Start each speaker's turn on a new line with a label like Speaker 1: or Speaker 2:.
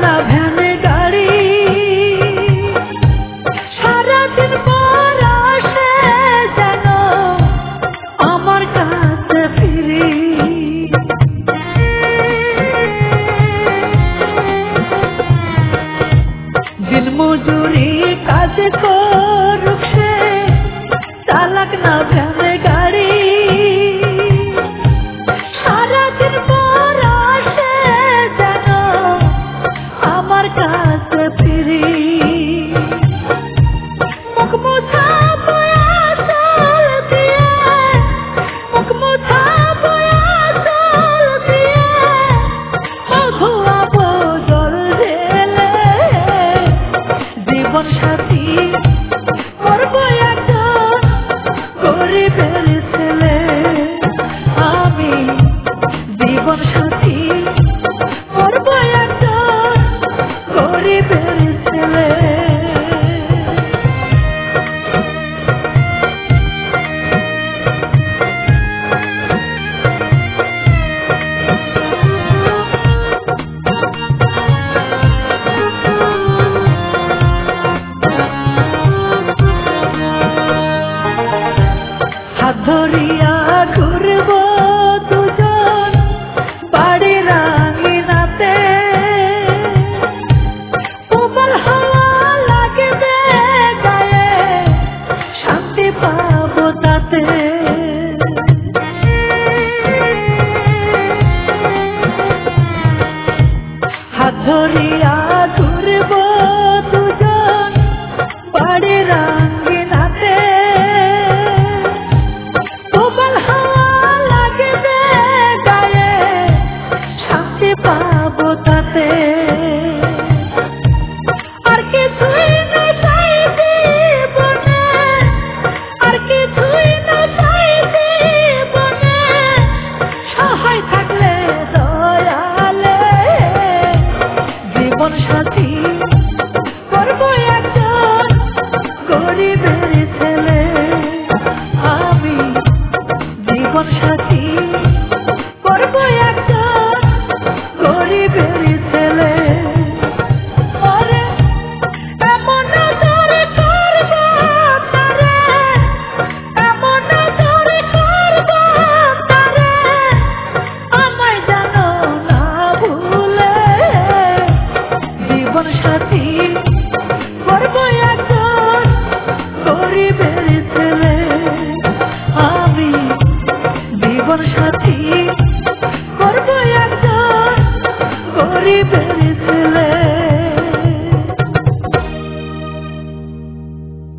Speaker 1: না ভ্যানে গাড়ি সারাদিন পর আসে যেন আমার কাছে ফিরি দিন মজুরি কাজ করুক সে চালাক না ভ্যানে গাড়ি সারাদিন পর আসে যেন আমার কাছে ফিরি মুখ মুছা বয়াচল দিয়ে মুখ মুছা বয়াচল দিয়ে মধুয়াবো জল ঢেলে জীবন সাথী করব একজন গরিবের ছেলে আমি জীবন সাথী করব একজন গরিবের ছেলে হাত ধরিয়া ঘুরব দুজন বাড়ি রাঙিনাতে প্রবল হাওয়া লাগবে গায়ে শান্তি পাবো তাতে হাত ধরিয়া ঘুরব দুজন বাড়ি রাঙিনাতে প্রবল হাওয়া লাগবে গায়ে শান্তি পাবো তাতে আর কিছুই না চাই জীবনে আর কিছুই না চাই জীবনে সহায় থাকলে দয়ালে জীবন সাথী